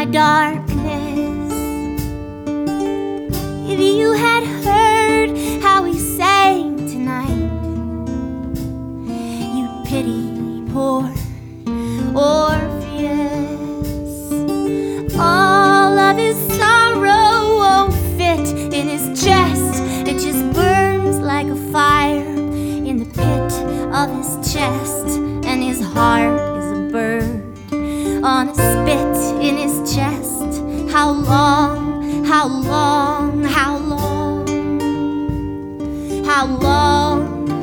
darkness. If you had heard how he sang tonight, you'd pity poor Orpheus. All of his sorrow won't fit in his chest. It just burns like a fire in the pit of his chest, and his heart is a bird on a spit in his chest. How long, how long, how